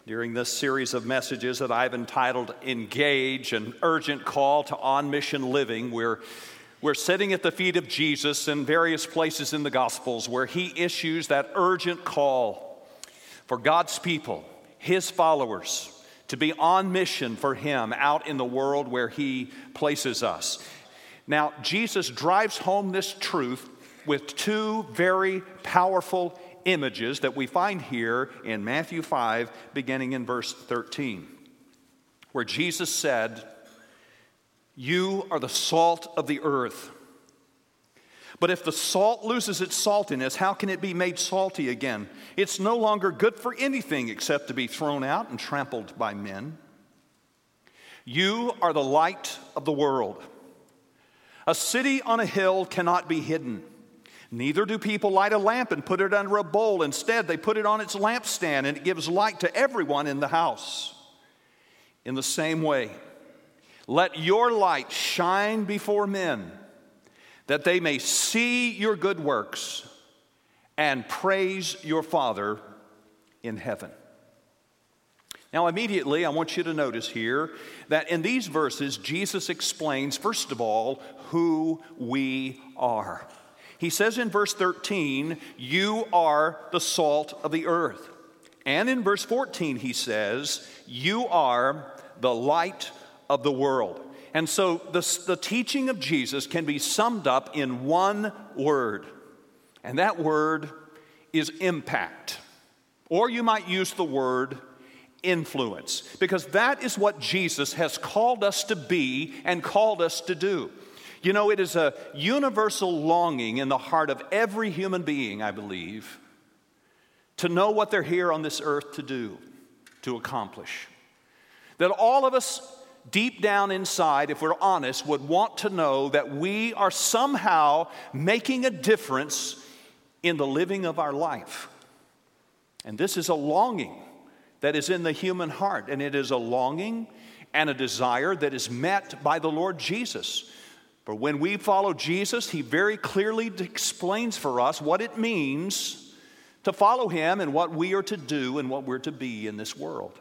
During this series of messages that I've entitled Engage, an urgent call to on-mission living, we're sitting at the feet of Jesus in various places in the Gospels where he issues that urgent call for God's people, his followers, to be on mission for him out in the world where he places us. Now, Jesus drives home this truth with two very powerful images that we find here in Matthew 5, beginning in verse 13, where Jesus said, "You are the salt of the earth. But if the salt loses its saltiness, how can it be made salty again? It's no longer good for anything except to be thrown out and trampled by men. You are the light of the world. A city on a hill cannot be hidden. Neither do people light a lamp and put it under a bowl. Instead, they put it on its lampstand, and it gives light to everyone in the house. In the same way, let your light shine before men, that they may see your good works and praise your Father in heaven." Now, immediately, I want you to notice here that in these verses, Jesus explains, first of all, who we are. He says in verse 13, "You are the salt of the earth." And in verse 14, he says, "You are the light of the world." And so the teaching of Jesus can be summed up in one word, and that word is impact. Or you might use the word influence, because that is what Jesus has called us to be and called us to do. You know, it is a universal longing in the heart of every human being, I believe, to know what they're here on this earth to do, to accomplish. That all of us, deep down inside, if we're honest, would want to know that we are somehow making a difference in the living of our life. And this is a longing that is in the human heart, and it is a longing and a desire that is met by the Lord Jesus. For when we follow Jesus, he very clearly explains for us what it means to follow him and what we are to do and what we're to be in this world.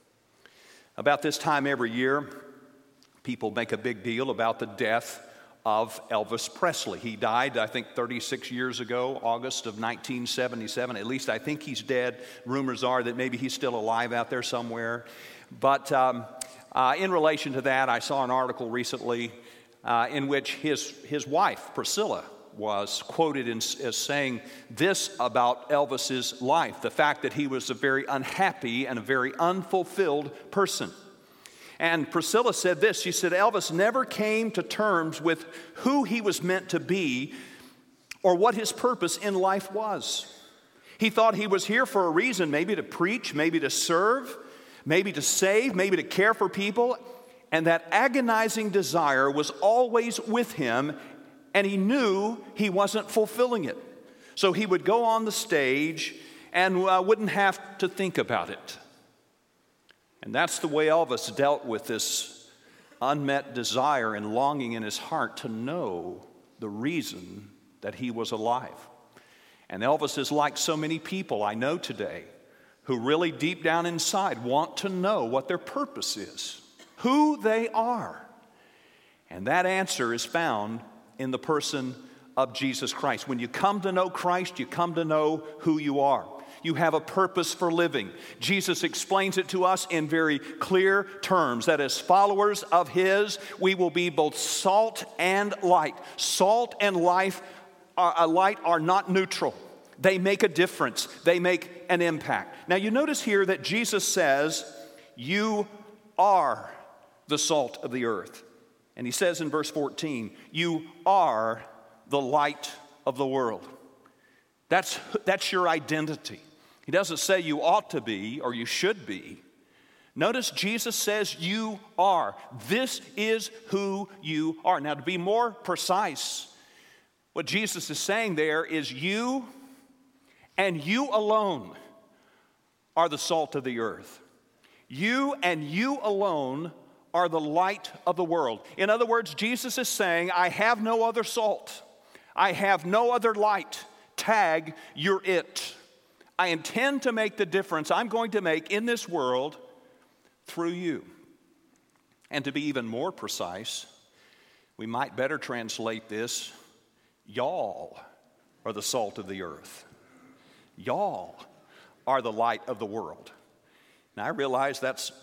About this time every year, people make a big deal about the death of Elvis Presley. He died, I think, 36 years ago, August of 1977. At least I think he's dead. Rumors are that maybe he's still alive out there somewhere. But in relation to that, I saw an article recently in which his wife, Priscilla, was quoted as saying this about Elvis's life, the fact that he was a very unhappy and a very unfulfilled person. And Priscilla said this, she said, "Elvis never came to terms with who he was meant to be or what his purpose in life was. He thought he was here for a reason, maybe to preach, maybe to serve, maybe to save, maybe to care for people. And that agonizing desire was always with him, and he knew he wasn't fulfilling it. So he would go on the stage and wouldn't have to think about it." And that's the way Elvis dealt with this unmet desire and longing in his heart to know the reason that he was alive. And Elvis is like so many people I know today who really deep down inside want to know what their purpose is, who they are. And that answer is found in the person of Jesus Christ. When you come to know Christ, you come to know who you are. You have a purpose for living. Jesus explains it to us in very clear terms that as followers of his, we will be both salt and light. Salt and light are not neutral. They make a difference. They make an impact. Now you notice here that Jesus says, "You are the salt of the earth." And he says in verse 14, "You are the light of the world." That's your identity. He doesn't say you ought to be or you should be. Notice Jesus says you are. This is who you are. Now, to be more precise, what Jesus is saying there is you and you alone are the salt of the earth. You and you alone are the light of the world. In other words, Jesus is saying, I have no other salt. I have no other light. Tag, you're it. I intend to make the difference I'm going to make in this world through you. And to be even more precise, we might better translate this, y'all are the salt of the earth. Y'all are the light of the world. Now I realize that's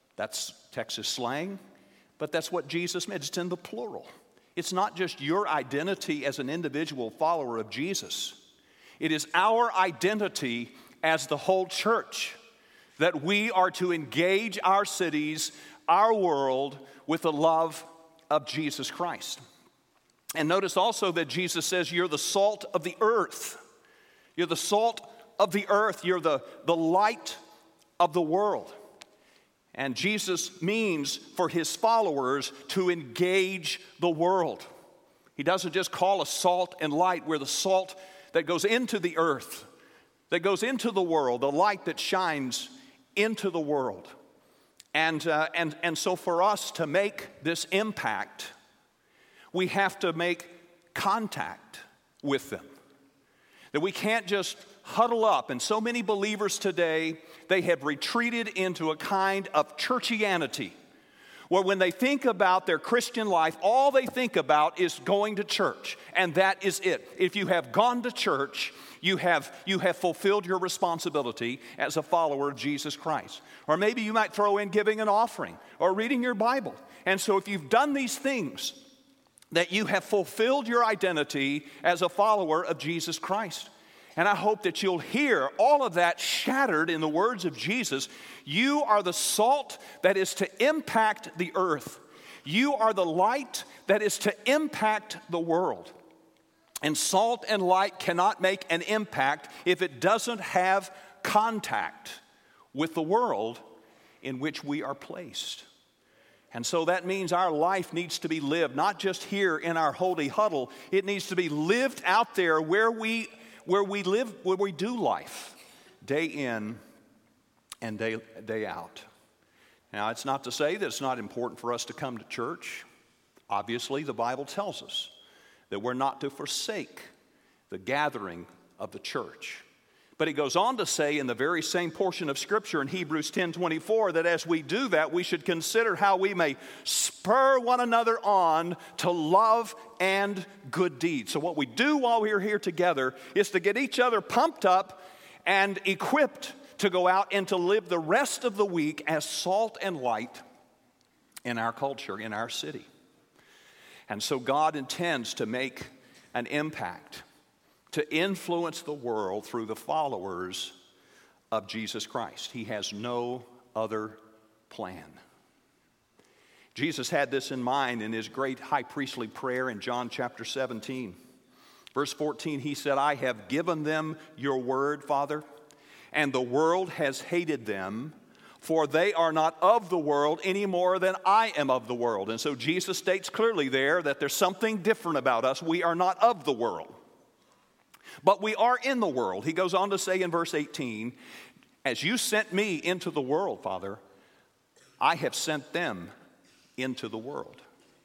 Texas slang, but that's what Jesus meant. It's in the plural. It's not just your identity as an individual follower of Jesus. It is our identity as the whole church, that we are to engage our cities, our world, with the love of Jesus Christ. And notice also that Jesus says you're the salt of the earth. You're the salt of the earth. You're the light of the world. And Jesus means for his followers to engage the world. He doesn't just call us salt and light. We're the salt that goes into the earth, that goes into the world, the light that shines into the world. And so for us to make this impact, we have to make contact with them. That we can't just huddle up. And so many believers today, they have retreated into a kind of churchianity, where when they think about their Christian life, all they think about is going to church, and that is it. If you have gone to church, you have fulfilled your responsibility as a follower of Jesus Christ. Or maybe you might throw in giving an offering or reading your Bible. And so if you've done these things, that you have fulfilled your identity as a follower of Jesus Christ. And I hope that you'll hear all of that shattered in the words of Jesus. You are the salt that is to impact the earth. You are the light that is to impact the world. And salt and light cannot make an impact if it doesn't have contact with the world in which we are placed. And so that means our life needs to be lived, not just here in our holy huddle. It needs to be lived out there where we live, where we do life, day in and day out. Now, it's not to say that it's not important for us to come to church. Obviously, the Bible tells us that we're not to forsake the gathering of the church. But it goes on to say in the very same portion of Scripture in Hebrews 10:24 that as we do that, we should consider how we may spur one another on to love and good deeds. So what we do while we're here together is to get each other pumped up and equipped to go out and to live the rest of the week as salt and light in our culture, in our city. And so God intends to make an impact, to influence the world through the followers of Jesus Christ. He has no other plan. Jesus had this in mind in his great high priestly prayer in John chapter 17. Verse 14, he said, I have given them your word, Father, and the world has hated them, for they are not of the world any more than I am of the world. And so Jesus states clearly there that there's something different about us. We are not of the world, but we are in the world. He goes on to say in verse 18, as you sent me into the world, Father, I have sent them into the world.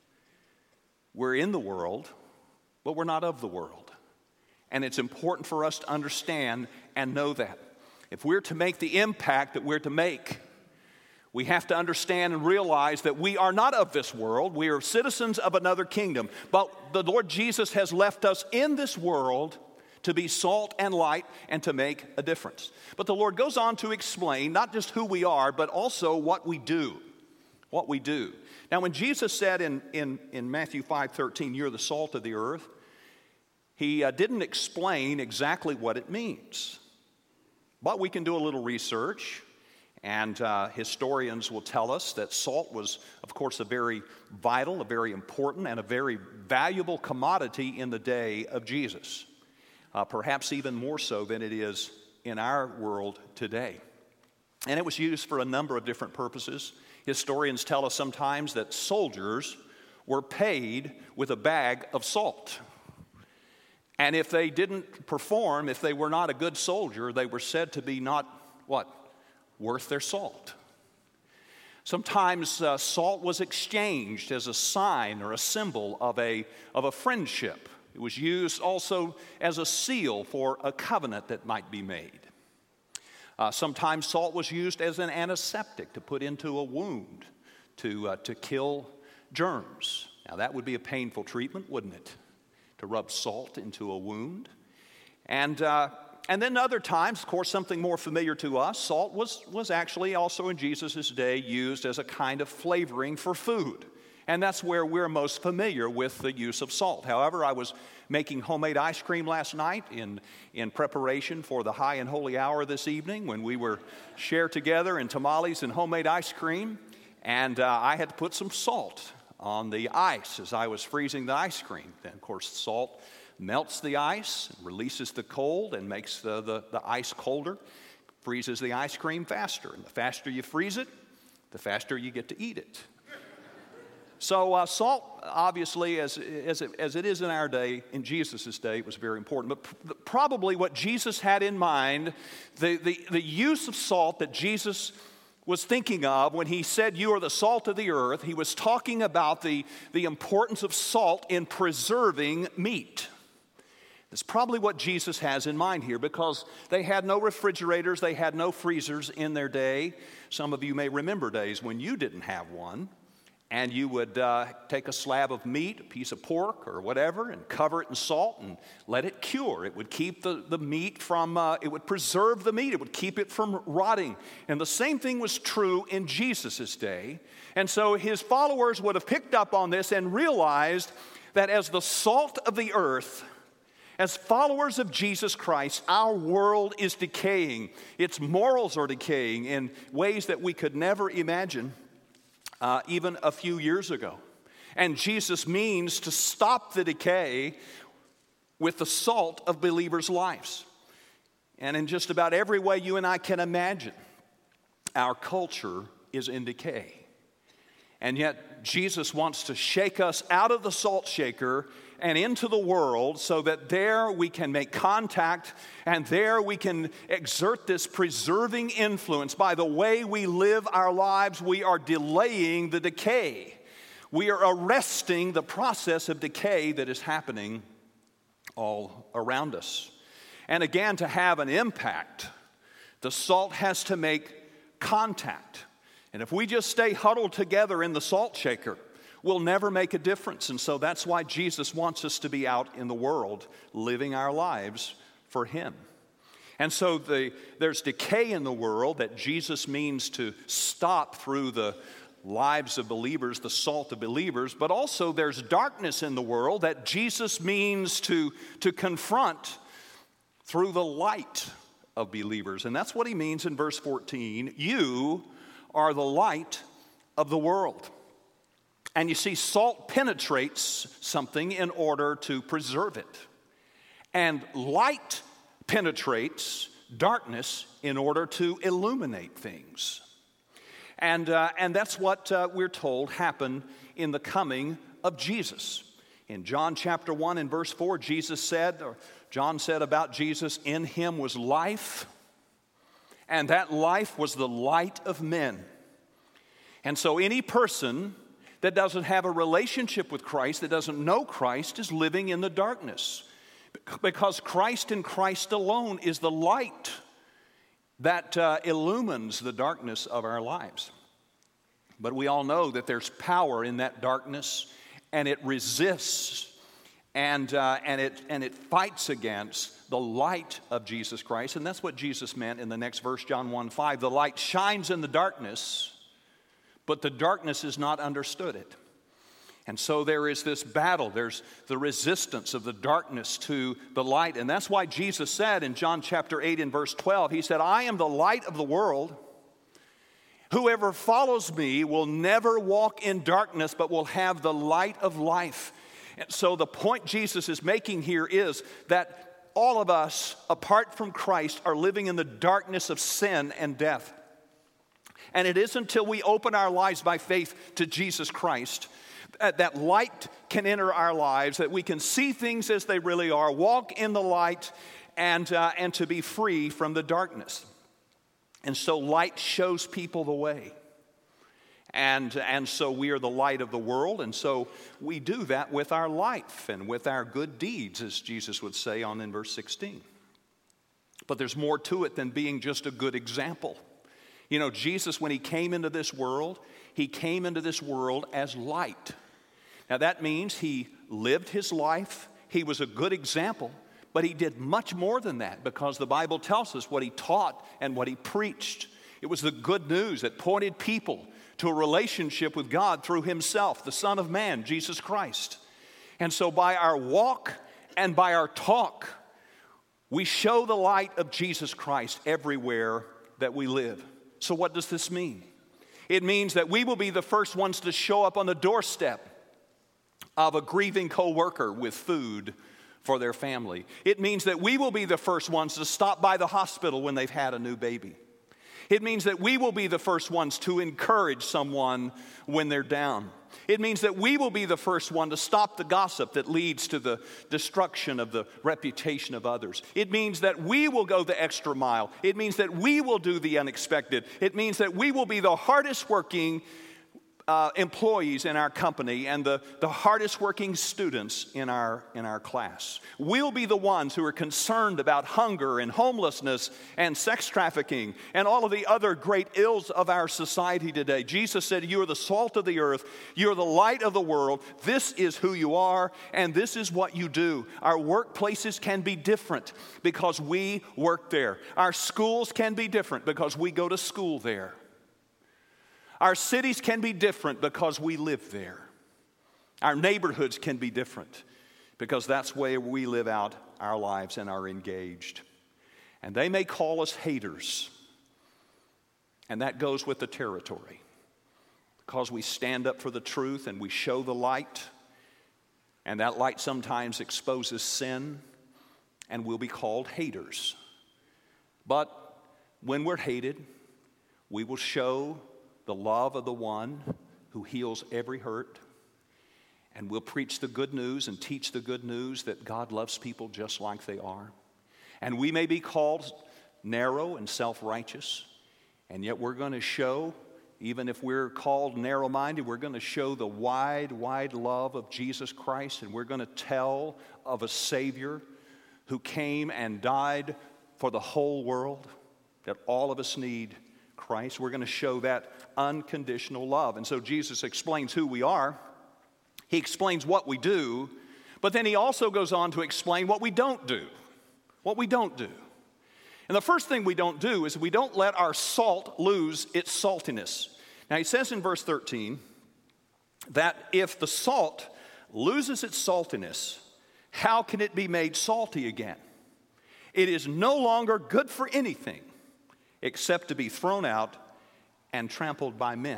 We're in the world, but we're not of the world. And it's important for us to understand and know that. If we're to make the impact that we're to make, we have to understand and realize that we are not of this world. We are citizens of another kingdom. But the Lord Jesus has left us in this world to be salt and light and to make a difference. But the Lord goes on to explain not just who we are, but also what we do. What we do. Now, when Jesus said in Matthew 5:13, you're the salt of the earth, he didn't explain exactly what it means. But we can do a little research, and historians will tell us that salt was, of course, a very vital, a very important, and a very valuable commodity in the day of Jesus. Perhaps even more so than it is in our world today. And it was used for a number of different purposes. Historians tell us sometimes that soldiers were paid with a bag of salt. And if they didn't perform, if they were not a good soldier, they were said to be not, what? Worth their salt. Sometimes salt was exchanged as a sign or a symbol of a friendship. It was used also as a seal for a covenant that might be made. Sometimes salt was used as an antiseptic to put into a wound to kill germs. Now that would be a painful treatment, wouldn't it? To rub salt into a wound. And then other times, of course, something more familiar to us, salt was actually also in Jesus' day used as a kind of flavoring for food. And that's where we're most familiar with the use of salt. However, I was making homemade ice cream last night in preparation for the high and holy hour this evening when we were shared together in tamales and homemade ice cream. And I had to put some salt on the ice as I was freezing the ice cream. Then, of course, salt melts the ice, releases the cold, and makes the ice colder, freezes the ice cream faster. And the faster you freeze it, the faster you get to eat it. So salt, obviously, as it is in our day, in Jesus' day, it was very important. But probably what Jesus had in mind, the use of salt that Jesus was thinking of when he said, "You are the salt of the earth," he was talking about the importance of salt in preserving meat. That's probably what Jesus has in mind here, because they had no refrigerators, they had no freezers in their day. Some of you may remember days when you didn't have one, and you would take a slab of meat, a piece of pork or whatever, and cover it in salt and let it cure. It would keep the meat from, it would preserve the meat. It would keep it from rotting. And the same thing was true in Jesus' day. And so his followers would have picked up on this and realized that as the salt of the earth, as followers of Jesus Christ, our world is decaying. Its morals are decaying in ways that we could never imagine even a few years ago. And Jesus means to stop the decay with the salt of believers' lives. And in just about every way you and I can imagine, our culture is in decay. And yet Jesus wants to shake us out of the salt shaker and into the world so that there we can make contact and there we can exert this preserving influence. By the way we live our lives, we are delaying the decay. We are arresting the process of decay that is happening all around us. And again, to have an impact, the salt has to make contact. And if we just stay huddled together in the salt shaker, we'll never make a difference. And so that's why Jesus wants us to be out in the world, living our lives for Him. And so there's decay in the world that Jesus means to stop through the lives of believers, the salt of believers, but also there's darkness in the world that Jesus means to confront through the light of believers. And that's what He means in verse 14. You are the light of the world. And you see, salt penetrates something in order to preserve it. And light penetrates darkness in order to illuminate things. And that's what we're told happened in the coming of Jesus. In John chapter 1 and verse 4, John said about Jesus, "In Him was life, and that life was the light of men." And so any person that doesn't have a relationship with Christ, that doesn't know Christ, is living in the darkness. Because Christ and Christ alone is the light that illumines the darkness of our lives. But we all know that there's power in that darkness, and it resists and it fights against the light of Jesus Christ. And that's what Jesus meant in the next verse, John 1:5. The light shines in the darkness, but the darkness has not understood it. And so there is this battle. There's the resistance of the darkness to the light. And that's why Jesus said in John chapter 8 and verse 12, He said, "I am the light of the world. Whoever follows me will never walk in darkness, but will have the light of life." And so the point Jesus is making here is that all of us, apart from Christ, are living in the darkness of sin and death. And it isn't until we open our lives by faith to Jesus Christ that light can enter our lives, that we can see things as they really are, walk in the light, and to be free from the darkness. And so light shows people the way. And so we are the light of the world, and so we do that with our life and with our good deeds, as Jesus would say in verse 16. But there's more to it than being just a good example. You know, Jesus, when he came into this world, he came into this world as light. Now that means he lived his life, he was a good example, but he did much more than that, because the Bible tells us what he taught and what he preached. It was the good news that pointed people to a relationship with God through himself, the Son of Man, Jesus Christ. And so by our walk and by our talk, we show the light of Jesus Christ everywhere that we live. So what does this mean? It means that we will be the first ones to show up on the doorstep of a grieving coworker with food for their family. It means that we will be the first ones to stop by the hospital when they've had a new baby. It means that we will be the first ones to encourage someone when they're down. It means that we will be the first one to stop the gossip that leads to the destruction of the reputation of others. It means that we will go the extra mile. It means that we will do the unexpected. It means that we will be the hardest working employees in our company and the hardest working students in our class. We'll be the ones who are concerned about hunger and homelessness and sex trafficking and all of the other great ills of our society today. Jesus said, "You are the salt of the earth. You are the light of the world. This is who you are, and this is what you do." Our workplaces can be different because we work there. Our schools can be different because we go to school there. Our cities can be different because we live there. Our neighborhoods can be different because that's where we live out our lives and are engaged. And they may call us haters, and that goes with the territory, because we stand up for the truth and we show the light, and that light sometimes exposes sin, and we'll be called haters. But when we're hated, we will show the love of the one who heals every hurt. And we'll preach the good news and teach the good news that God loves people just like they are. And we may be called narrow and self-righteous, and yet we're going to show, even if we're called narrow-minded, we're going to show the wide, wide love of Jesus Christ, and we're going to tell of a Savior who came and died for the whole world, that all of us need Christ. We're going to show that unconditional love. And so Jesus explains who we are. He explains what we do, but then he also goes on to explain what we don't do. What we don't do. And the first thing we don't do is we don't let our salt lose its saltiness. Now he says in verse 13 that if the salt loses its saltiness, how can it be made salty again? It is no longer good for anything except to be thrown out and trampled by men.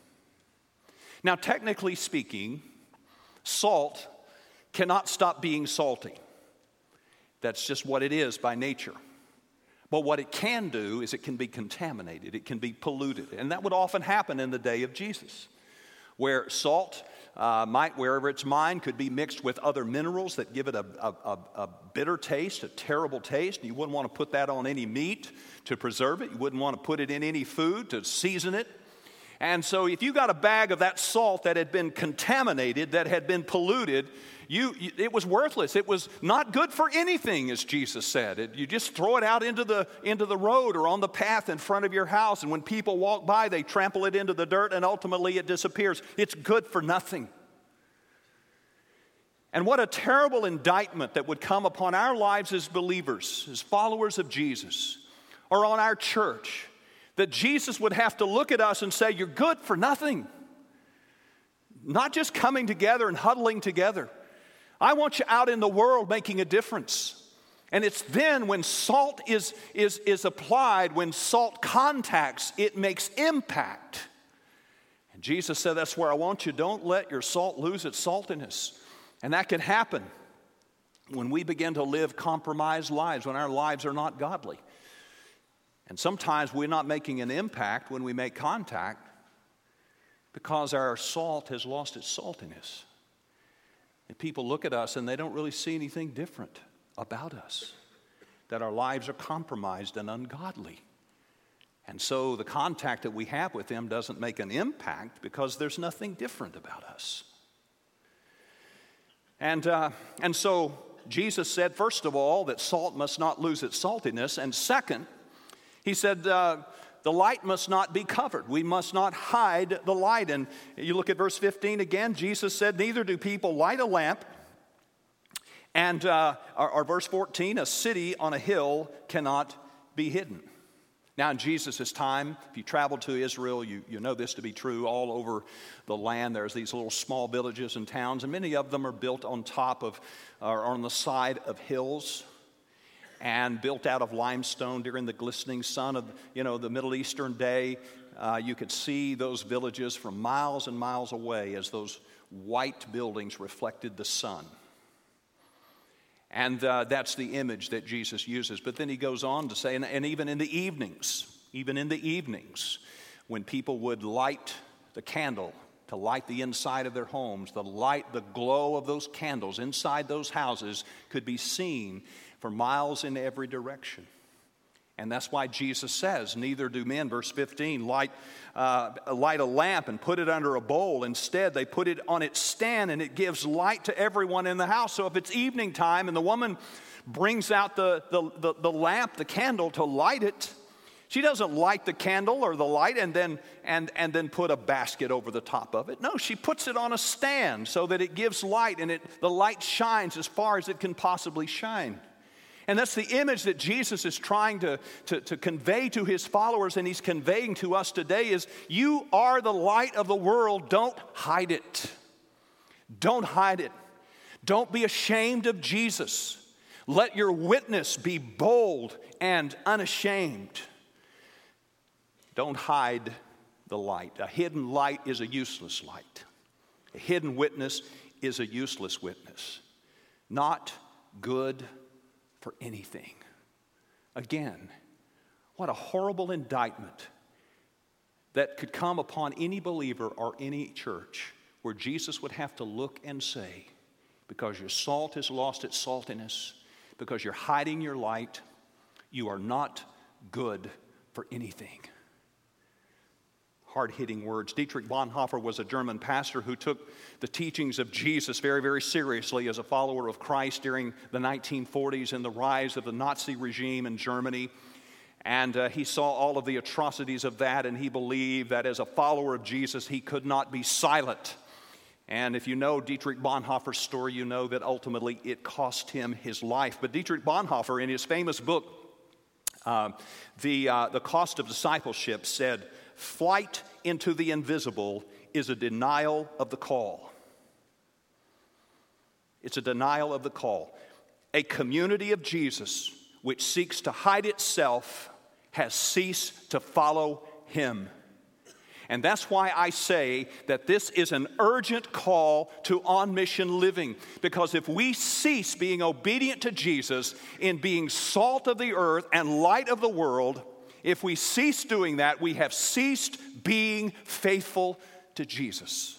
Now, technically speaking, salt cannot stop being salty. That's just what it is by nature. But what it can do is it can be contaminated, it can be polluted. And that would often happen in the day of Jesus, where salt might, wherever it's mined, could be mixed with other minerals that give it a bitter taste, a terrible taste. You wouldn't want to put that on any meat to preserve it. You wouldn't want to put it in any food to season it. And so if you got a bag of that salt that had been contaminated, that had been polluted, it was worthless. It was not good for anything, as Jesus said. You just throw it out into the road or on the path in front of your house, and when people walk by, they trample it into the dirt, and ultimately it disappears. It's good for nothing. And what a terrible indictment that would come upon our lives as believers, as followers of Jesus, or on our church, that Jesus would have to look at us and say, "You're good for nothing." Not just coming together and huddling together. I want you out in the world making a difference. And it's then when salt is applied, when salt contacts, it makes impact. And Jesus said, that's where I want you. Don't let your salt lose its saltiness. And that can happen when we begin to live compromised lives, when our lives are not godly. And sometimes we're not making an impact when we make contact because our salt has lost its saltiness. And people look at us and they don't really see anything different about us, that our lives are compromised and ungodly. And so the contact that we have with them doesn't make an impact because there's nothing different about us. And so Jesus said, first of all, that salt must not lose its saltiness. And second, he said, the light must not be covered. We must not hide the light. And you look at verse 15 again, Jesus said, neither do people light a lamp. And or verse 14, a city on a hill cannot be hidden. Now in Jesus' time, if you travel to Israel, you know this to be true. All over the land, there's these little small villages and towns, and many of them are built on top of, or on the side of hills, and built out of limestone during the glistening sun of, the Middle Eastern day. You could see those villages from miles and miles away as those white buildings reflected the sun. And that's the image that Jesus uses. But then he goes on to say, and even in the evenings, when people would light the candle to light the inside of their homes, the glow of those candles inside those houses could be seen for miles in every direction. And that's why Jesus says, neither do men, verse 15, light a lamp and put it under a bowl. Instead, they put it on its stand, and it gives light to everyone in the house. So if it's evening time and the woman brings out the lamp, the candle, to light it, she doesn't light the candle or the light and then put a basket over the top of it. No, she puts it on a stand so that it gives light, and the light shines as far as it can possibly shine. And that's the image that Jesus is trying to convey to his followers, and he's conveying to us today is, you are the light of the world. Don't hide it. Don't hide it. Don't be ashamed of Jesus. Let your witness be bold and unashamed. Don't hide the light. A hidden light is a useless light. A hidden witness is a useless witness. Not good for anything. Again, what a horrible indictment that could come upon any believer or any church, where Jesus would have to look and say, because your salt has lost its saltiness, because you're hiding your light, you are not good for anything. Hard-hitting words. Dietrich Bonhoeffer was a German pastor who took the teachings of Jesus very, very seriously as a follower of Christ during the 1940s and the rise of the Nazi regime in Germany. And he saw all of the atrocities of that, and he believed that as a follower of Jesus, he could not be silent. And if you know Dietrich Bonhoeffer's story, you know that ultimately it cost him his life. But Dietrich Bonhoeffer, in his famous book, The Cost of Discipleship, said, flight into the invisible is a denial of the call. It's a denial of the call. A community of Jesus which seeks to hide itself has ceased to follow him. And that's why I say that this is an urgent call to on-mission living. Because if we cease being obedient to Jesus in being salt of the earth and light of the world, if we cease doing that, we have ceased being faithful to Jesus.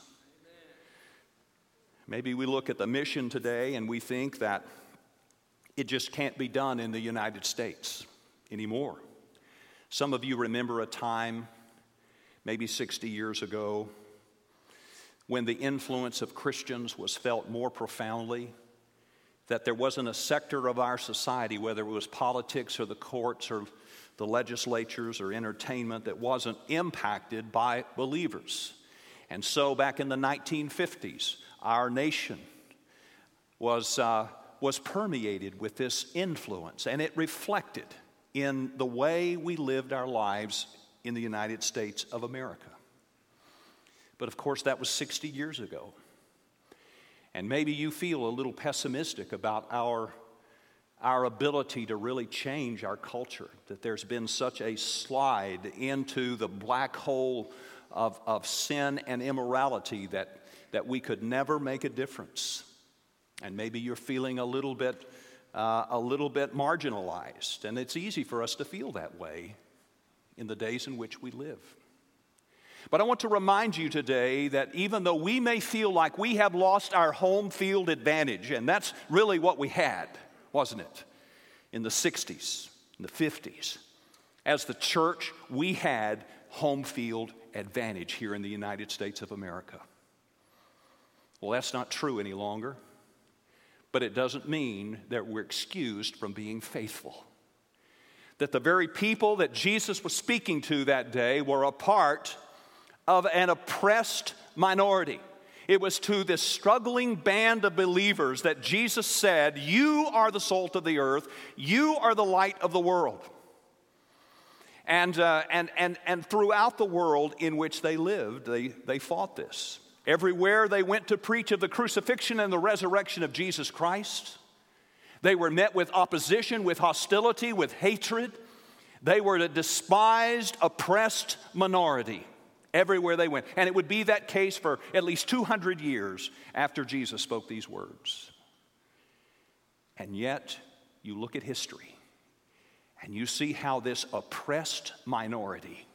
Maybe we look at the mission today and we think that it just can't be done in the United States anymore. Some of you remember a time, maybe 60 years ago, when the influence of Christians was felt more profoundly, that there wasn't a sector of our society, whether it was politics or the courts or the legislatures or entertainment, that wasn't impacted by believers. And so back in the 1950s, our nation was permeated with this influence, and it reflected in the way we lived our lives in the United States of America. But of course, that was 60 years ago. And maybe you feel a little pessimistic about our ability to really change our culture, that there's been such a slide into the black hole of sin and immorality that we could never make a difference. And maybe you're feeling a little bit marginalized, and it's easy for us to feel that way in the days in which we live. But I want to remind you today that even though we may feel like we have lost our home field advantage, and that's really what we had, wasn't it? In the 60s, in the 50s. As the church, we had home field advantage here in the United States of America. Well, that's not true any longer. but it doesn't mean that we're excused from being faithful. That the very people that Jesus was speaking to that day were a part of an oppressed minority. It was to this struggling band of believers that Jesus said, "You are the salt of the earth. You are the light of the world." And throughout the world in which they lived, they fought this. Everywhere they went to preach of the crucifixion and the resurrection of Jesus Christ, they were met with opposition, with hostility, with hatred. They were a despised, oppressed minority everywhere they went. And it would be that case for at least 200 years after Jesus spoke these words. And yet, you look at history, and you see how this oppressed minority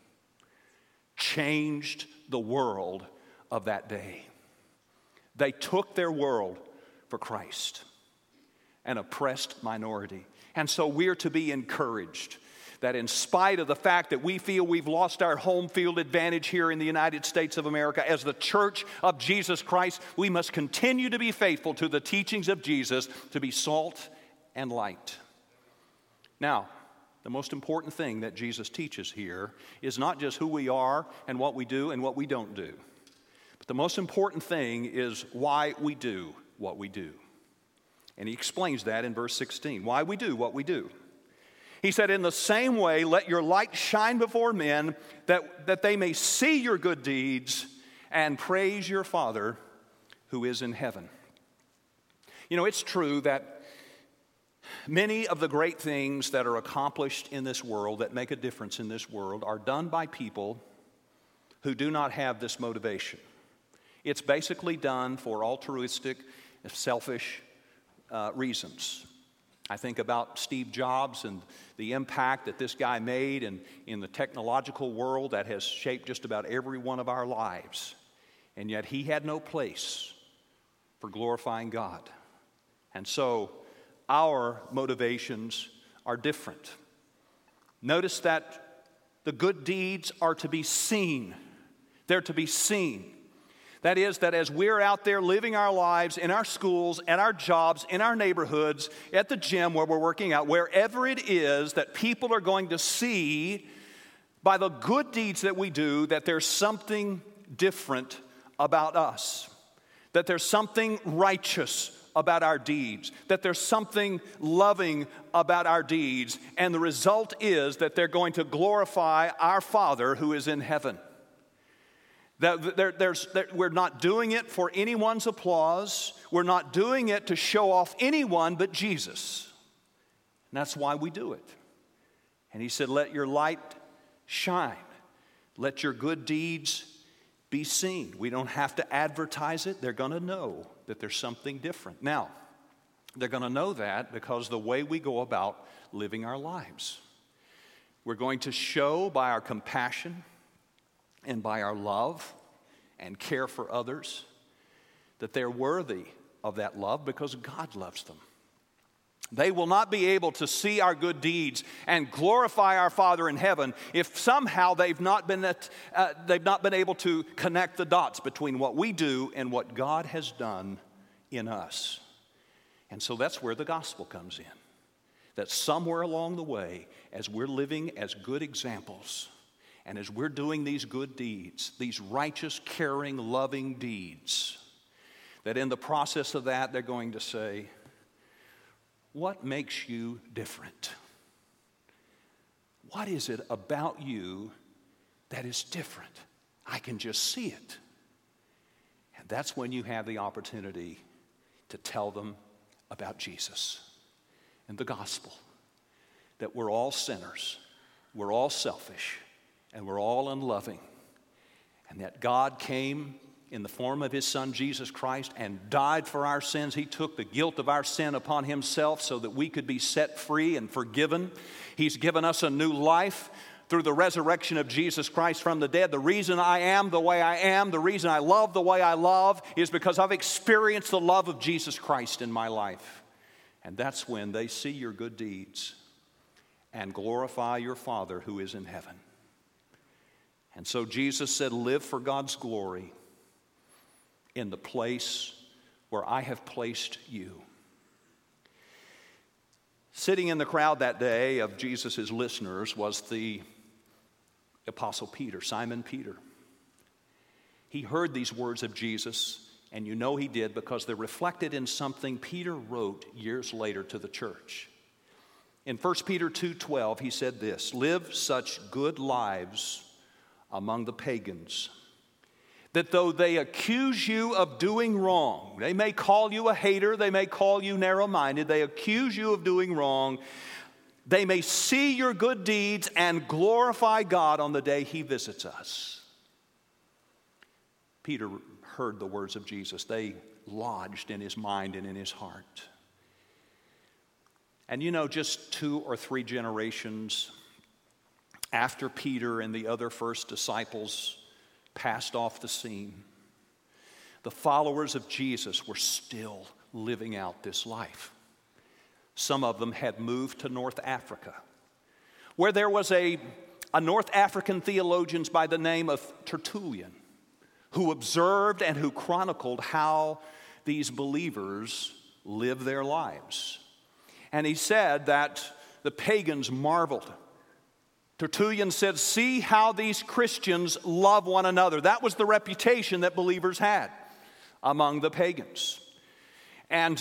changed the world of that day. They took their world for Christ, an oppressed minority. And so we're to be encouraged that in spite of the fact that we feel we've lost our home field advantage here in the United States of America, as the church of Jesus Christ, we must continue to be faithful to the teachings of Jesus, to be salt and light. Now, the most important thing that Jesus teaches here is not just who we are and what we do and what we don't do. But the most important thing is why we do what we do. And he explains that in verse 16, why we do what we do. He said, "In the same way, let your light shine before men, that they may see your good deeds and praise your Father who is in heaven." You know, it's true that many of the great things that are accomplished in this world, that make a difference in this world, are done by people who do not have this motivation. It's basically done for altruistic, selfish reasons. I think about Steve Jobs and the impact that this guy made in the technological world that has shaped just about every one of our lives. And yet he had no place for glorifying God. And so our motivations are different. Notice that the good deeds are to be seen. They're to be seen. That is, that as we're out there living our lives in our schools, at our jobs, in our neighborhoods, at the gym where we're working out, wherever it is, that people are going to see by the good deeds that we do that there's something different about us, that there's something righteous about our deeds, that there's something loving about our deeds, and the result is that they're going to glorify our Father who is in heaven. We're not doing it for anyone's applause. We're not doing it to show off anyone but Jesus. And that's why we do it. And he said, let your light shine. Let your good deeds be seen. We don't have to advertise it. They're going to know that there's something different. Now, they're going to know that because the way we go about living our lives. We're going to show by our compassion and by our love and care for others that they're worthy of that love because God loves them. They will not be able to see our good deeds and glorify our Father in heaven if somehow they've not been able to connect the dots between what we do and what God has done in us. And so that's where the gospel comes in. That somewhere along the way, as we're living as good examples, and as we're doing these good deeds, these righteous, caring, loving deeds, that in the process of that, they're going to say, what makes you different? What is it about you that is different? I can just see it. And that's when you have the opportunity to tell them about Jesus and the gospel, that we're all sinners, we're all selfish, and we're all unloving, and that God came in the form of his Son, Jesus Christ, and died for our sins. He took the guilt of our sin upon himself so that we could be set free and forgiven. He's given us a new life through the resurrection of Jesus Christ from the dead. The reason I am the way I am, the reason I love the way I love, is because I've experienced the love of Jesus Christ in my life. And that's when they see your good deeds and glorify your Father who is in heaven. And so Jesus said, live for God's glory in the place where I have placed you. Sitting in the crowd that day of Jesus' listeners was the Apostle Peter, Simon Peter. He heard these words of Jesus, and you know he did because they're reflected in something Peter wrote years later to the church. In 1 Peter 2:12, he said this, "Live such good lives among the pagans, that though they accuse you of doing wrong," they may call you a hater, they may call you narrow-minded, they accuse you of doing wrong, "they may see your good deeds and glorify God on the day he visits us." Peter heard the words of Jesus. They lodged in his mind and in his heart. And you know, just 2 or 3 generations after Peter and the other first disciples passed off the scene, the followers of Jesus were still living out this life. Some of them had moved to North Africa, where there was a North African theologian by the name of Tertullian, who observed and who chronicled how these believers live their lives. And he said that the pagans marveled. Tertullian said, "See how these Christians love one another." That was the reputation that believers had among the pagans. And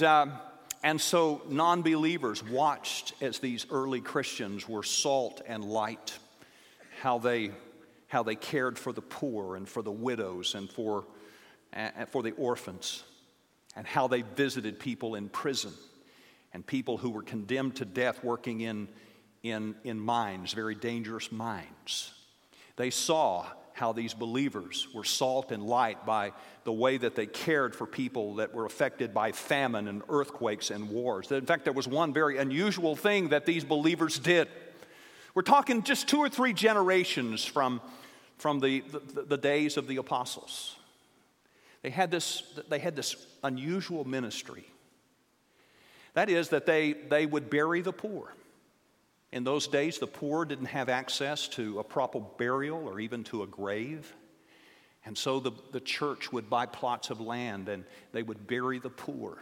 so non-believers watched as these early Christians were salt and light, how they cared for the poor and for the widows and for the orphans, and how they visited people in prison and people who were condemned to death working in mines, very dangerous mines. They saw how these believers were salt and light by the way that they cared for people that were affected by famine and earthquakes and wars. In fact, there was one very unusual thing that these believers did. We're talking just 2 or 3 generations from the days of the apostles. They had this unusual ministry. That is that they would bury the poor. In those days, the poor didn't have access to a proper burial or even to a grave. And so the church would buy plots of land and they would bury the poor.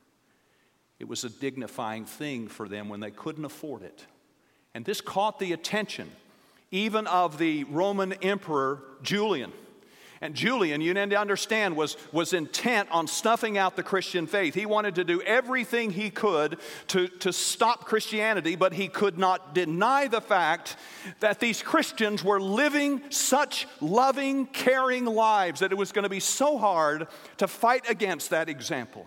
It was a dignifying thing for them when they couldn't afford it. And this caught the attention even of the Roman Emperor Julian. And Julian, you need to understand, was intent on snuffing out the Christian faith. He wanted to do everything he could to stop Christianity, but he could not deny the fact that these Christians were living such loving, caring lives that it was going to be so hard to fight against that example.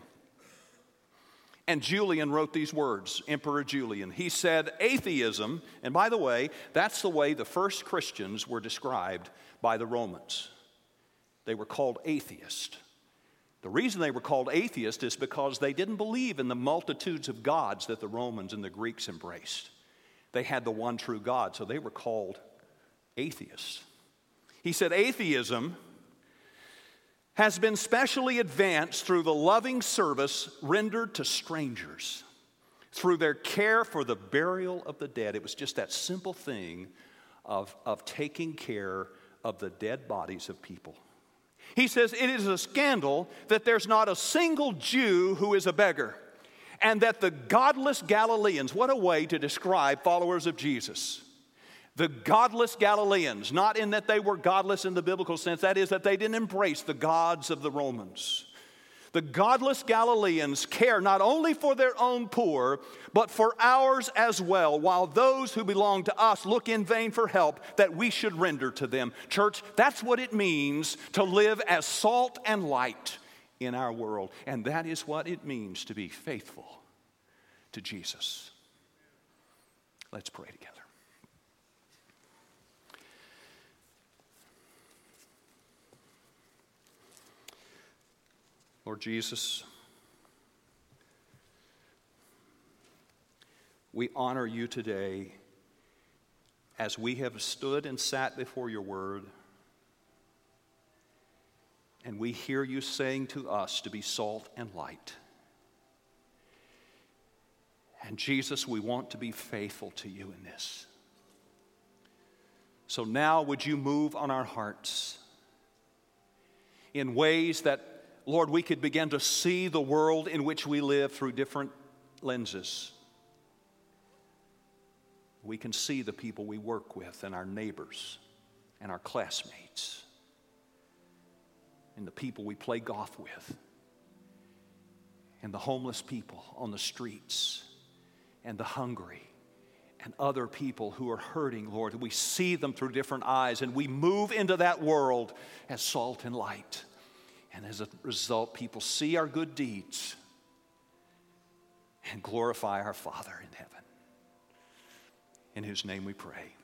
And Julian wrote these words, Emperor Julian. He said, "Atheism," and by the way, that's the way the first Christians were described by the Romans. They were called atheists. The reason they were called atheists is because they didn't believe in the multitudes of gods that the Romans and the Greeks embraced. They had the one true God, so they were called atheists. He said, "Atheism has been specially advanced through the loving service rendered to strangers, through their care for the burial of the dead." It was just that simple thing of taking care of the dead bodies of people. He says, "It is a scandal that there's not a single Jew who is a beggar, and that the godless Galileans," what a way to describe followers of Jesus. The godless Galileans, not in that they were godless in the biblical sense, that is, that they didn't embrace the gods of the Romans. The godless Galileans care not only for their own poor, but for ours as well, while those who belong to us look in vain for help that we should render to them. Church, that's what it means to live as salt and light in our world. And that is what it means to be faithful to Jesus. Let's pray together. Lord Jesus, we honor you today as we have stood and sat before your word, and we hear you saying to us to be salt and light. And Jesus, we want to be faithful to you in this. So now would you move on our hearts in ways that, Lord, we could begin to see the world in which we live through different lenses. We can see the people we work with and our neighbors and our classmates and the people we play golf with and the homeless people on the streets and the hungry and other people who are hurting, Lord. We see them through different eyes, and we move into that world as salt and light. And as a result, people see our good deeds and glorify our Father in heaven, in whose name we pray.